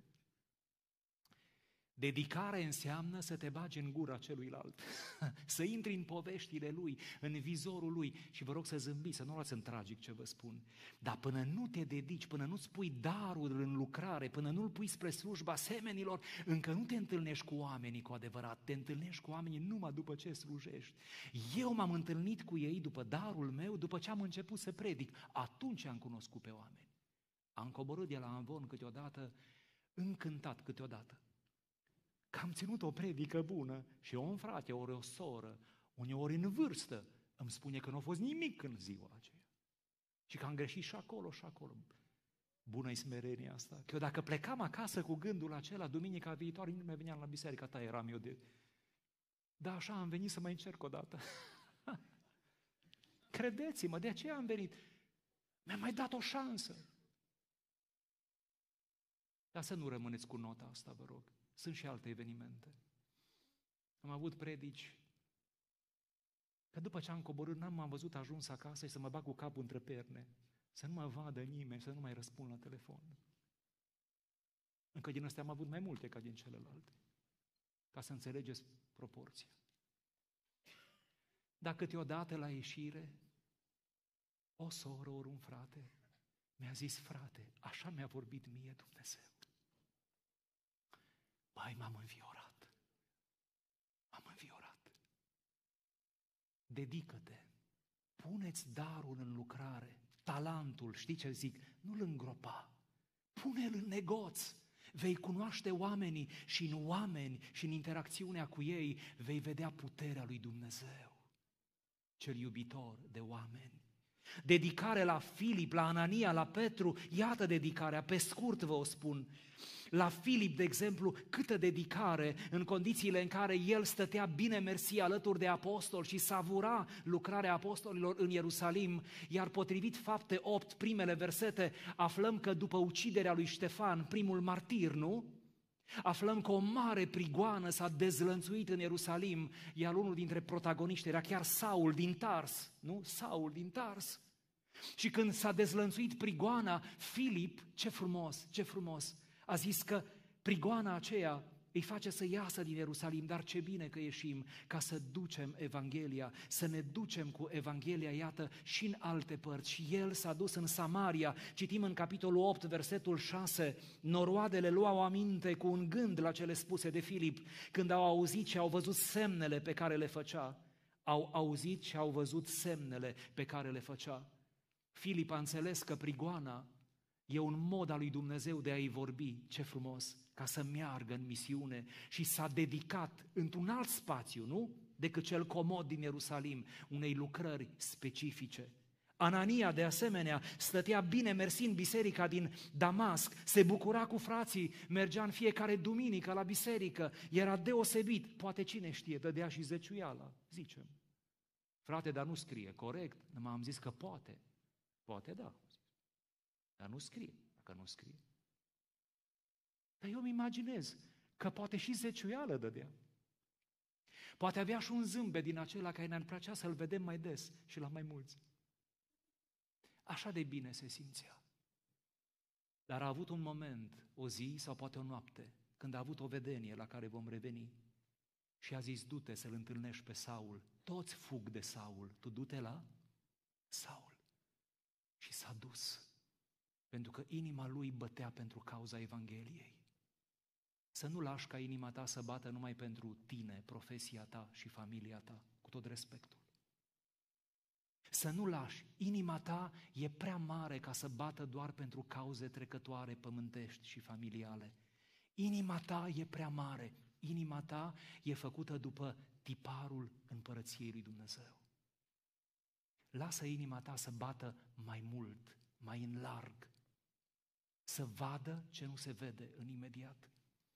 Dedicare înseamnă să te bagi în gura celuilalt, să intri în poveștile lui, în vizorul lui și vă rog să zâmbiți, să nu luați în tragic ce vă spun. Dar până nu te dedici, până nu-ți pui darul în lucrare, până nu-l pui spre slujba semenilor, încă nu te întâlnești cu oamenii cu adevărat, te întâlnești cu oamenii numai după ce slujești. Eu m-am întâlnit cu ei după darul meu, după ce am început să predic, atunci am cunoscut pe oameni. Am coborât de la amvon câteodată, încântat câteodată, că am ținut o predică bună și un frate, ori o soră, uneori în vârstă, îmi spune că nu a fost nimic în ziua aceea. Și că am greșit și acolo și acolo. Bună-i smerenia asta. Că eu dacă plecam acasă cu gândul acela, duminica viitoare, nu mai veneam la biserică, ta eram eu de... Da, așa am venit să mai încerc o dată. Credeți-mă, de aceea am venit. Mi-a mai dat o șansă. Dar să nu rămâneți cu nota asta, vă rog. Sunt și alte evenimente. Am avut predici că după ce am coborât, m-am văzut ajuns acasă și să mă bag cu capul între perne, să nu mă vadă nimeni, să nu mai răspund la telefon. Încă din astea am avut mai multe ca din celelalte, ca să înțelegeți proporția. Dar câteodată la ieșire, o soră ori un frate mi-a zis, frate, așa mi-a vorbit mie Dumnezeu. Bai, m-am înviorat. M-am înviorat. Dedică-te. Puneți darul în lucrare, talentul, știi ce zic? Nu-l îngropa. Pune-l în negoț. Vei cunoaște oamenii și în oameni și în interacțiunea cu ei vei vedea puterea lui Dumnezeu, cel iubitor de oameni. Dedicare la Filip, la Anania, la Petru, iată dedicarea, pe scurt vă o spun. La Filip, de exemplu, câtă dedicare în condițiile în care el stătea bine mersi alături de apostol și savura lucrarea apostolilor în Ierusalim, iar potrivit Fapte 8, primele versete, aflăm că după uciderea lui Ștefan, primul martir, nu? Aflăm că o mare prigoană s-a dezlănțuit în Ierusalim, iar unul dintre protagoniști era chiar Saul din Tars, nu? Saul din Tars. Și când s-a dezlănțuit prigoana, Filip, ce frumos, a zis că prigoana aceea îi face să iasă din Ierusalim, dar ce bine că ieșim ca să ducem Evanghelia, să ne ducem cu Evanghelia, iată, și în alte părți. Și el s-a dus în Samaria, citim în capitolul 8, versetul 6, noroadele luau aminte cu un gând la cele spuse de Filip, când au auzit și au văzut semnele pe care le făcea. Au auzit și au văzut semnele pe care le făcea. Filip a înțeles că prigoana e un mod al lui Dumnezeu de a-i vorbi, ce frumos, ca să meargă în misiune, și s-a dedicat într-un alt spațiu, nu? Decât cel comod din Ierusalim, unei lucrări specifice. Anania, de asemenea, stătea bine mersi în biserica din Damasc, se bucura cu frații, mergea în fiecare duminică la biserică, era deosebit, poate cine știe, dădea și zeciuiala, zicem. Frate, dar nu scrie, corect? M-am zis că poate da. Dar nu scrie, dacă nu scrie. Dar eu îmi imaginez că poate și zeciuială dădea. Poate avea și un zâmbet din acela care ne-ar plăcea să-l vedem mai des și la mai mulți. Așa de bine se simțea. Dar a avut un moment, o zi sau poate o noapte, când a avut o vedenie la care vom reveni și a zis, du-te să-l întâlnești pe Saul. Toți fug de Saul, tu du-te la Saul. Și s-a dus. Pentru că inima lui bătea pentru cauza Evangheliei. Să nu lași ca inima ta să bată numai pentru tine, profesia ta și familia ta, cu tot respectul. Să nu lași, inima ta e prea mare ca să bată doar pentru cauze trecătoare, pământești și familiale. Inima ta e prea mare, inima ta e făcută după tiparul împărăției lui Dumnezeu. Lasă inima ta să bată mai mult, mai în larg, să vadă ce nu se vede în imediat.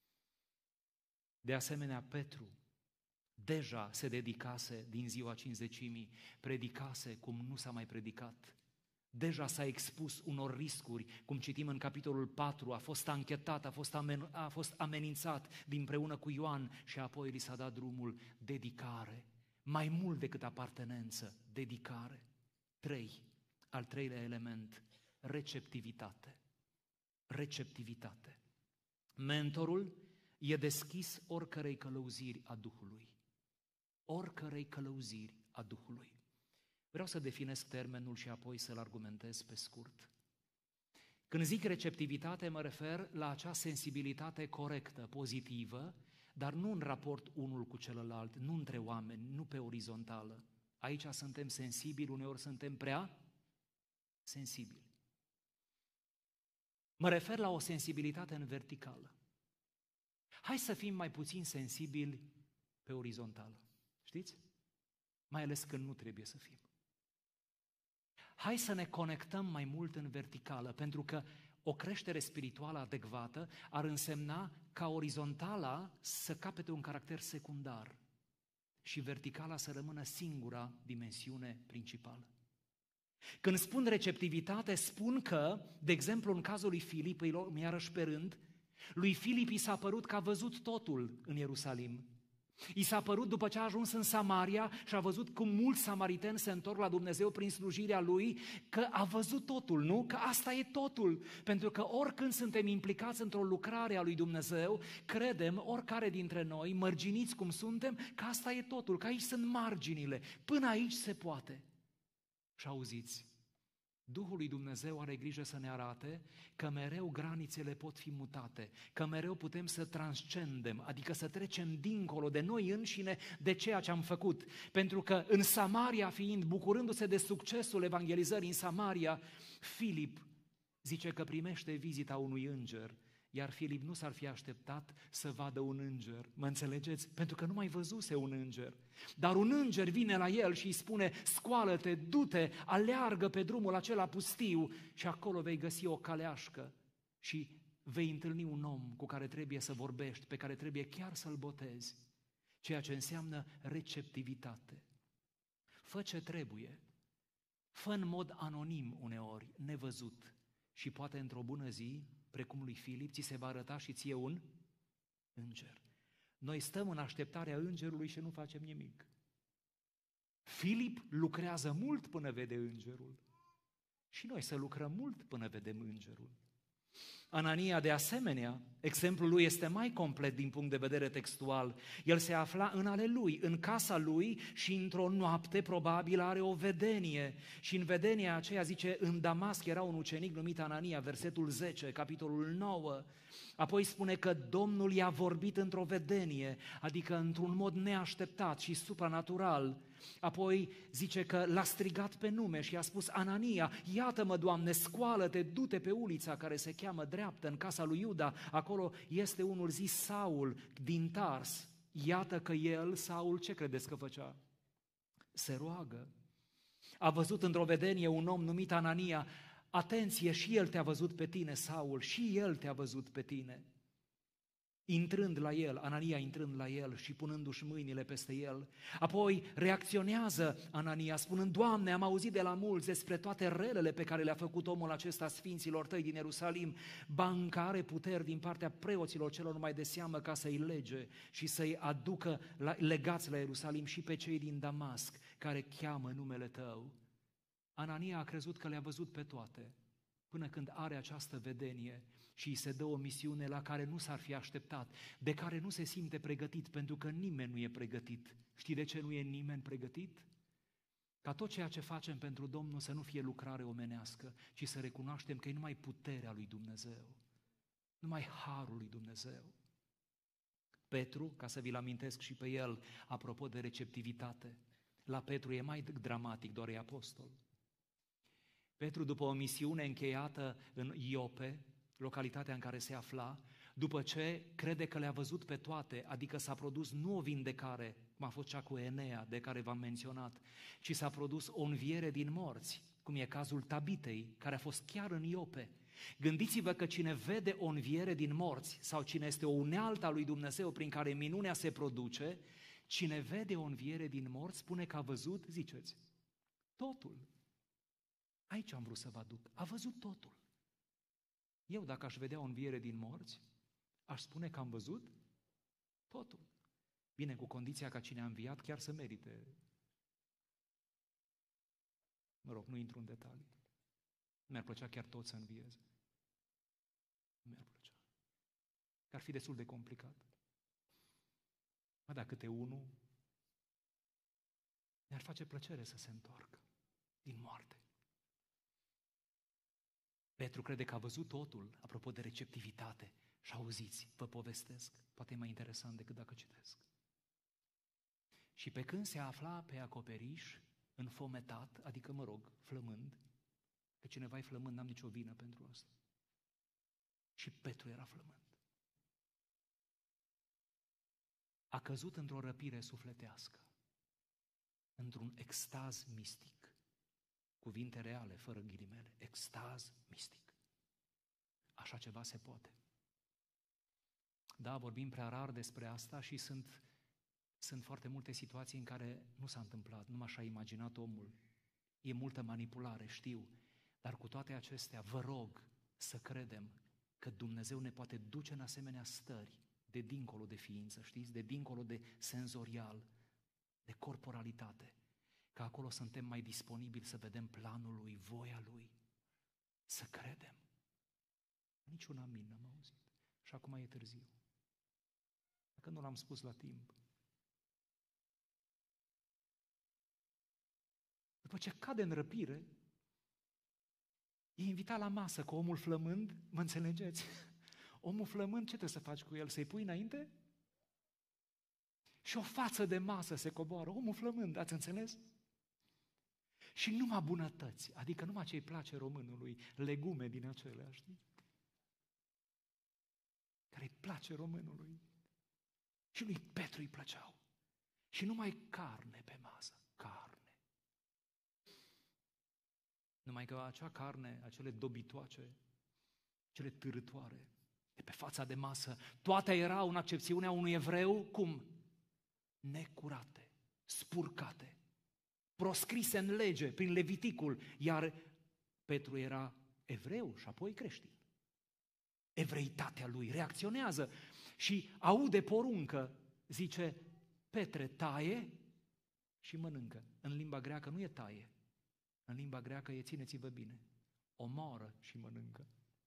De asemenea, Petru deja se dedicase din ziua Cincizecimii, predicase cum nu s-a mai predicat. Deja s-a expus unor riscuri, cum citim în capitolul 4, a fost anchetat, a fost amenințat dinpreună cu Ioan și apoi li s-a dat drumul, dedicare. Mai mult decât apartenență, dedicare. 3. Al treilea element, receptivitate. Receptivitate. Mentorul e deschis oricărei călăuziri a Duhului. Oricărei călăuziri a Duhului. Vreau să definesc termenul și apoi să-l argumentez pe scurt. Când zic receptivitate, mă refer la acea sensibilitate corectă, pozitivă, dar nu în raport unul cu celălalt, nu între oameni, nu pe orizontală. Aici suntem sensibili, uneori suntem prea sensibili. Mă refer la o sensibilitate în verticală. Hai să fim mai puțin sensibili pe orizontală. Știți? Mai ales când nu trebuie să fim. Hai să ne conectăm mai mult în verticală, pentru că o creștere spirituală adecvată ar însemna ca orizontala să capete un caracter secundar și verticala să rămână singura dimensiune principală. Când spun receptivitate, spun că, de exemplu, în cazul lui Filip, iarăși pe rând, lui Filip i s-a părut că a văzut totul în Ierusalim. I s-a părut după ce a ajuns în Samaria și a văzut cum mulți samariteni se întorc la Dumnezeu prin slujirea lui, că a văzut totul, nu? Că asta e totul. Pentru că oricând suntem implicați într-o lucrare a lui Dumnezeu, credem, oricare dintre noi, mărginiți cum suntem, că asta e totul, că aici sunt marginile. Până aici se poate. Și auziți, Duhul lui Dumnezeu are grijă să ne arate că mereu granițele pot fi mutate, că mereu putem să transcendem, adică să trecem dincolo de noi înșine, de ceea ce am făcut. Pentru că în Samaria fiind, bucurându-se de succesul evangelizării în Samaria, Filip zice că primește vizita unui înger, Iar Filip nu s-ar fi așteptat să vadă un înger. Mă înțelegeți? Pentru că nu mai văzuse un înger. Dar un înger vine la el și îi spune: scoală-te, du-te, aleargă pe drumul acela pustiu și acolo vei găsi o caleașcă și vei întâlni un om cu care trebuie să vorbești, pe care trebuie chiar să-l botezi. Ceea ce înseamnă receptivitate. Fă ce trebuie. Fă în mod anonim uneori, nevăzut. Și poate într-o bună zi, precum lui Filip, ți se va arăta și ție un înger. Noi stăm în așteptarea îngerului și nu facem nimic. Filip lucrează mult până vede îngerul. Și noi să lucrăm mult până vedem îngerul. Anania, de asemenea, exemplul lui este mai complet din punct de vedere textual. El se afla în ale lui, în casa lui și într-o noapte probabil are o vedenie. Și în vedenia aceea zice, în Damasc era un ucenic numit Anania, versetul 10, capitolul 9. Apoi spune că Domnul i-a vorbit într-o vedenie, adică într-un mod neașteptat și supranatural. Apoi zice că l-a strigat pe nume și i-a spus: Anania, iată-mă, Doamne, scoală-te, du-te pe ulița care se cheamă Dreaptă, în casa lui Iuda, acolo este unul zis Saul din Tars. Iată că el, Saul, ce credeți că făcea? Se roagă. A văzut într-o vedenie un om numit Anania. Atenție, și el te-a văzut pe tine, Saul, și el te-a văzut pe tine. Intrând la el, Anania intrând la el și punându-și mâinile peste el. Apoi reacționează Anania spunând: Doamne, am auzit de la mulți despre toate relele pe care le-a făcut omul acesta sfinților tăi din Ierusalim, ba încă are puteri din partea preoților celor mai de seamă ca să-i lege și să-i aducă legați la Ierusalim și pe cei din Damasc care cheamă numele tău. Anania a crezut că le-a văzut pe toate, până când are această vedenie și îi se dă o misiune la care nu s-ar fi așteptat, de care nu se simte pregătit, pentru că nimeni nu e pregătit. Știi de ce nu e nimeni pregătit? Ca tot ceea ce facem pentru Domnul să nu fie lucrare omenească, ci să recunoaștem că e numai puterea lui Dumnezeu, numai harul lui Dumnezeu. Petru, ca să vi-l amintesc și pe el, apropo de receptivitate, la Petru e mai dramatic, doar e apostol. Petru, după o misiune încheiată în Iope, localitatea în care se afla, după ce crede că le-a văzut pe toate, adică s-a produs nu o vindecare, cum a fost cea cu Enea, de care v-am menționat, ci s-a produs o înviere din morți, cum e cazul Tabitei, care a fost chiar în Iope. Gândiți-vă că cine vede o înviere din morți, sau cine este o unealtă a lui Dumnezeu prin care minunea se produce, cine vede o înviere din morți spune că a văzut, ziceți, totul. Aici am vrut să vă aduc. A văzut totul. Eu, dacă aș vedea o înviere din morți, aș spune că am văzut totul. Bine, cu condiția ca cine a înviat chiar să merite. Mă rog, nu intru în detalii. Mi-ar plăcea chiar tot să învieze. Mi-ar plăcea. Că ar fi destul de complicat. Mă, da, câte unul, mi-ar face plăcere să se întoarcă din moarte. Petru crede că a văzut totul, apropo de receptivitate. Și auziți, vă povestesc, poate e mai interesant decât dacă citesc. Și pe când se afla pe acoperiș, înfometat, adică, mă rog, flămând, că cineva e flămând, n-am nicio vină pentru asta. Și Petru era flămând. A căzut într-o răpire sufletească, într-un extaz mistic. Cuvinte reale, fără ghilimele. Extaz mistic. Așa ceva se poate. Da, vorbim prea rar despre asta și sunt foarte multe situații în care nu s-a întâmplat, nu așa a imaginat omul. E multă manipulare, știu, dar cu toate acestea vă rog să credem că Dumnezeu ne poate duce în asemenea stări de dincolo de ființă, știți, de dincolo de senzorial, de corporalitate. Că acolo suntem mai disponibili să vedem planul lui, voia lui, să credem. Niciun amin n-am auzit. Și acum e târziu. Dacă nu l-am spus la timp. După ce cade în răpire, e invitat la masă cu omul flămând, mă înțelegeți? Omul flămând, ce trebuie să faci cu el? Să-i pui înainte? Și o față de masă se coboară, omul flămând, ați înțeles? Și numai bunătăți, adică numai ce îi place românului, legume din acelea, știi? care îi place românului. Și lui Petru îi plăceau. Și numai carne pe masă, carne. Numai că acea carne, acele dobitoace, cele târătoare, de pe fața de masă, toate erau în accepțiunea unui evreu, cum? Necurate, spurcate, proscrise în lege, prin Leviticul, iar Petru era evreu și apoi creștin. Evreitatea lui reacționează și aude poruncă, zice, Petre, taie și mănâncă. În limba greacă nu e taie, în limba greacă e țineți-vă bine, omoară și mănâncă.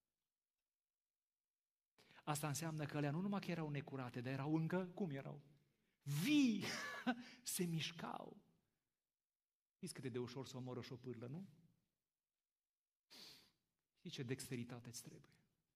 Asta înseamnă că alea nu numai că erau necurate, dar erau încă, cum erau? Vii, se mișcau. Știți cât de ușor să omoră și o pârlă, nu? Știți ce dexteritate îți trebuie?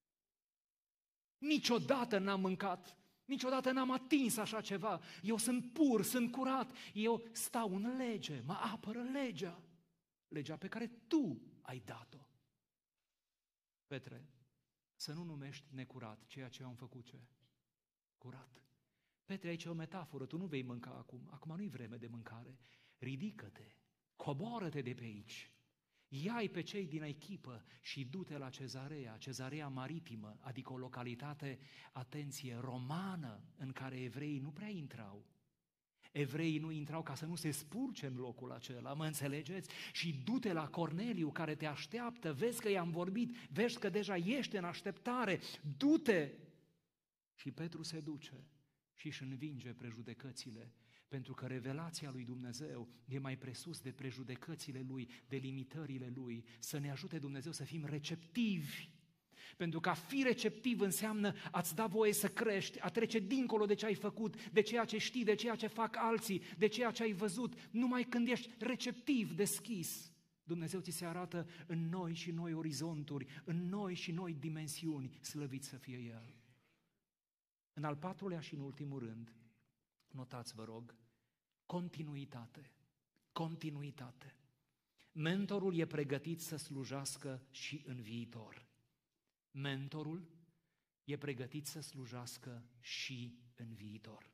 Niciodată n-am mâncat, niciodată n-am atins așa ceva. Eu sunt pur, sunt curat, eu stau în lege, mă apără legea. Legea pe care tu ai dat-o. Petre, să nu numești necurat ceea ce eu am făcut ce? Curat. Petre, aici e o metaforă, tu nu vei mânca acum nu-i vreme de mâncare. Ridică-te, coboară-te de pe aici, ia-i pe cei din echipă și du-te la Cezarea Maritimă, adică o localitate, atenție, romană, în care evreii nu prea intrau. Evreii nu intrau ca să nu se spurce în locul acela, mă înțelegeți? Și du-te la Corneliu care te așteaptă, vezi că i-am vorbit, vezi că deja ești în așteptare, du-te! Și Petru se duce și își învinge prejudecățile, pentru că revelația lui Dumnezeu e mai presus de prejudecățile lui, de limitările lui, să ne ajute Dumnezeu să fim receptivi. Pentru că a fi receptiv înseamnă a-ți da voie să crești, a trece dincolo de ce ai făcut, de ceea ce știi, de ceea ce fac alții, de ceea ce ai văzut. Numai când ești receptiv, deschis, Dumnezeu ți se arată în noi și noi orizonturi, în noi și noi dimensiuni, slăvit să fie El. În al patrulea și în ultimul rând, notați, vă rog, continuitate. Continuitate. Mentorul e pregătit să slujească și în viitor. Mentorul e pregătit să slujească și în viitor.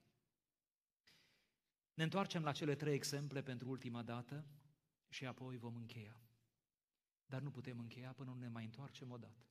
Ne întoarcem la cele 3 exemple pentru ultima dată și apoi vom încheia. Dar nu putem încheia până nu ne mai întoarcem o dată.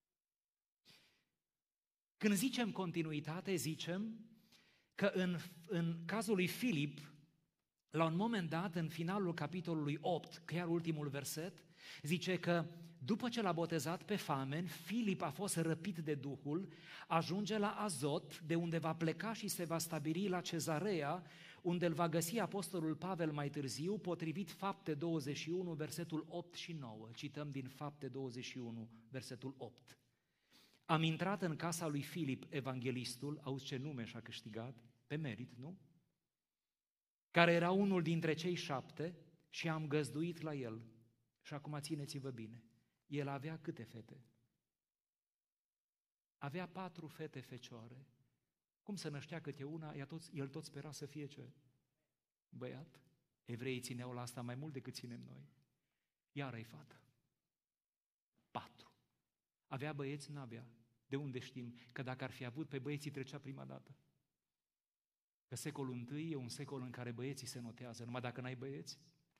Când zicem continuitate, zicem că în cazul lui Filip, la un moment dat, în finalul capitolului 8, chiar ultimul verset, zice că după ce l-a botezat pe Famen, Filip a fost răpit de Duhul, ajunge la Azot, de unde va pleca și se va stabili la Cezarea, unde îl va găsi apostolul Pavel mai târziu, potrivit Fapte 21, versetul 8 și 9. Cităm din Fapte 21, versetul 8. Am intrat în casa lui Filip, evanghelistul, auzi ce nume și-a câștigat, pe merit, nu? Care era unul dintre cei 7 și am găzduit la el. Și acum țineți-vă bine. El avea câte fete? Avea 4 fete fecioare. Cum să năștea câte una, el tot spera să fie ce? Băiat. Evreii țineau la asta mai mult decât ținem noi. Iară-i fată. 4. Avea băieți? N-avea. De unde știm? Că dacă ar fi avut pe băieții, trecea prima dată. Că secolul I e un secol în care băieții se notează, numai dacă n-ai băieți.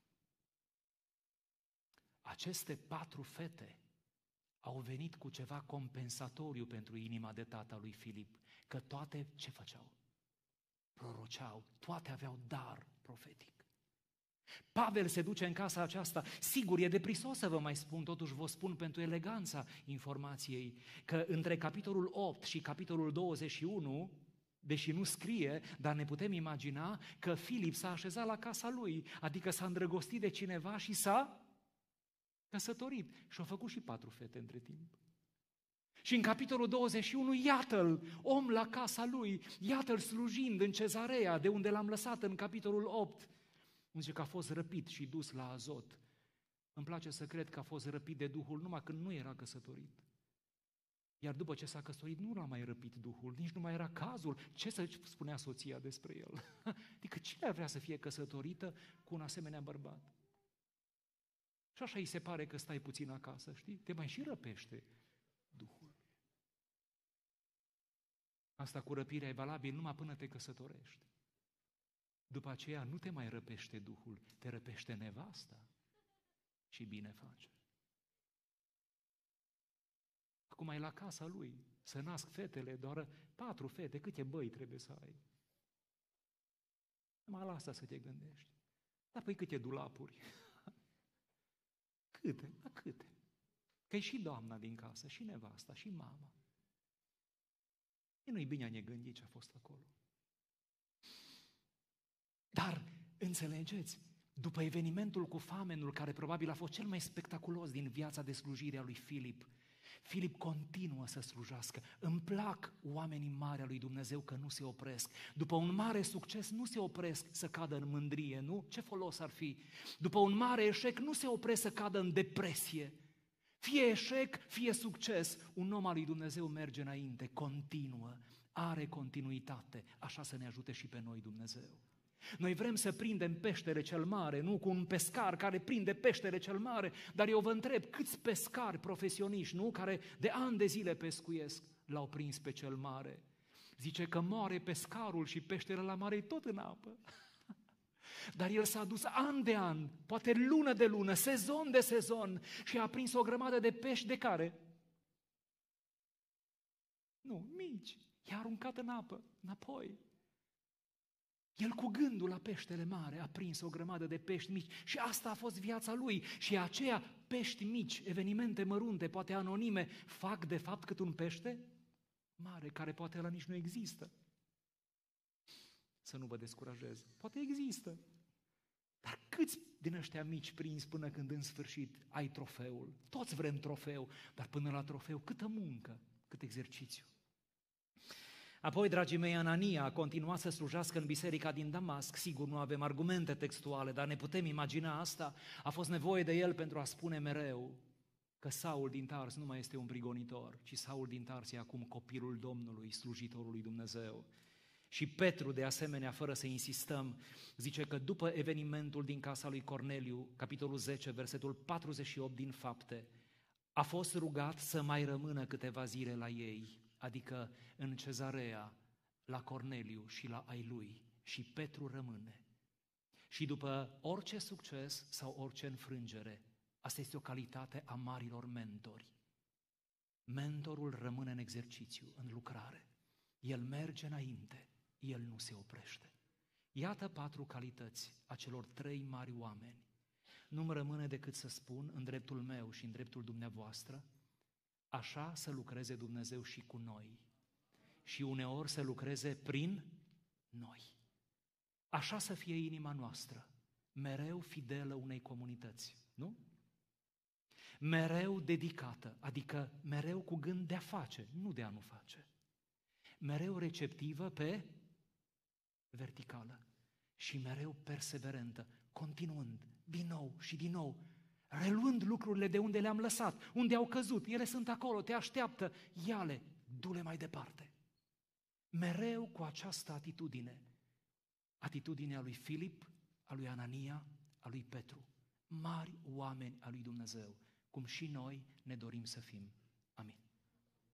Aceste 4 fete au venit cu ceva compensatoriu pentru inima de tata lui Filip, că toate ce făceau? Proroceau, toate aveau dar profetic. Pavel se duce în casa aceasta, sigur e deprisos să vă mai spun, totuși vă spun pentru eleganța informației, că între capitolul 8 și capitolul 21, deși nu scrie, dar ne putem imagina că Filip s-a așezat la casa lui, adică s-a îndrăgostit de cineva și s-a căsătorit. Și-a făcut și 4 fete între timp. Și în capitolul 21, iată-l, om la casa lui, iată-l slujind în Cezarea, de unde l-am lăsat în capitolul 8. Zice că a fost răpit și dus la Azot. Îmi place să cred că a fost răpit de Duhul numai când nu era căsătorit. Iar după ce s-a căsătorit, nu l-a mai răpit Duhul, nici nu mai era cazul. Ce să spunea soția despre el? Adică cine ar vrea să fie căsătorită cu un asemenea bărbat? Și așa îi se pare că stai puțin acasă, știi? Te mai și răpește Duhul. Asta cu răpirea e valabil numai până te căsătorești. După aceea nu te mai răpește Duhul, te răpește nevasta și bine face. Acum e la casa lui, să nasc fetele, doar 4 fete, câte băi trebuie să ai? Numai la asta să te gândești. Dar păi câte dulapuri? Câte? La câte? Că e și doamna din casă, și nevasta, și mama. Nu-i bine a ne gândi ce a fost acolo. Dar, înțelegeți, după evenimentul cu famenul, care probabil a fost cel mai spectaculos din viața de slujire a lui Filip, Filip continuă să slujească. Îmi plac oamenii mari a lui Dumnezeu că nu se opresc. După un mare succes nu se opresc să cadă în mândrie, nu? Ce folos ar fi? După un mare eșec nu se opresc să cadă în depresie. Fie eșec, fie succes, un om al lui Dumnezeu merge înainte, continuă, are continuitate, așa să ne ajute și pe noi Dumnezeu. Noi vrem să prindem peștele cel mare, nu cu un pescar care prinde peștele cel mare, dar eu vă întreb, câți pescari profesioniști, nu, care de ani de zile pescuiesc, l-au prins pe cel mare? Zice că moare pescarul și peștele la mare e tot în apă. Dar el s-a dus an de an, poate lună de lună, sezon de sezon și a prins o grămadă de pești de care? Nu, mici. I-a aruncat în apă, înapoi. El cu gândul la peștele mare a prins o grămadă de pești mici și asta a fost viața lui. Și aceea pești mici, evenimente mărunte, poate anonime, fac de fapt cât un pește mare, care poate ăla nici nu există. Să nu vă descurajez. Poate există. Dar câți din ăștia mici prins până când în sfârșit ai trofeul? Toți vrem trofeu, dar până la trofeu câtă muncă, cât exercițiu. Apoi, dragii mei, Anania a continuat să slujească în biserica din Damasc. Sigur, nu avem argumente textuale, dar ne putem imagina asta. A fost nevoie de el pentru a spune mereu că Saul din Tars nu mai este un prigonitor, ci Saul din Tars e acum copilul Domnului, slujitorul lui Dumnezeu. Și Petru, de asemenea, fără să insistăm, zice că după evenimentul din casa lui Corneliu, capitolul 10, versetul 48 din Fapte, a fost rugat să mai rămână câteva zile la ei, adică în Cezarea, la Corneliu și la ai lui. Și Petru rămâne. Și după orice succes sau orice înfrângere, asta este o calitate a marilor mentori. Mentorul rămâne în exercițiu, în lucrare. El merge înainte, el nu se oprește. Iată 4 calități a celor 3 mari oameni. Nu-mi rămâne decât să spun în dreptul meu și în dreptul dumneavoastră, așa să lucreze Dumnezeu și cu noi. Și uneori să lucreze prin noi. Așa să fie inima noastră, mereu fidelă unei comunități, nu? Mereu dedicată, adică mereu cu gând de a face, nu de a nu face. Mereu receptivă pe verticală și mereu perseverentă, continuând din nou și din nou, reluând lucrurile de unde le-am lăsat, unde au căzut, ele sunt acolo, te așteaptă, ia-le, du-le mai departe. Mereu cu această atitudine, atitudinea lui Filip, a lui Anania, a lui Petru, mari oameni a lui Dumnezeu, cum și noi ne dorim să fim. Amin.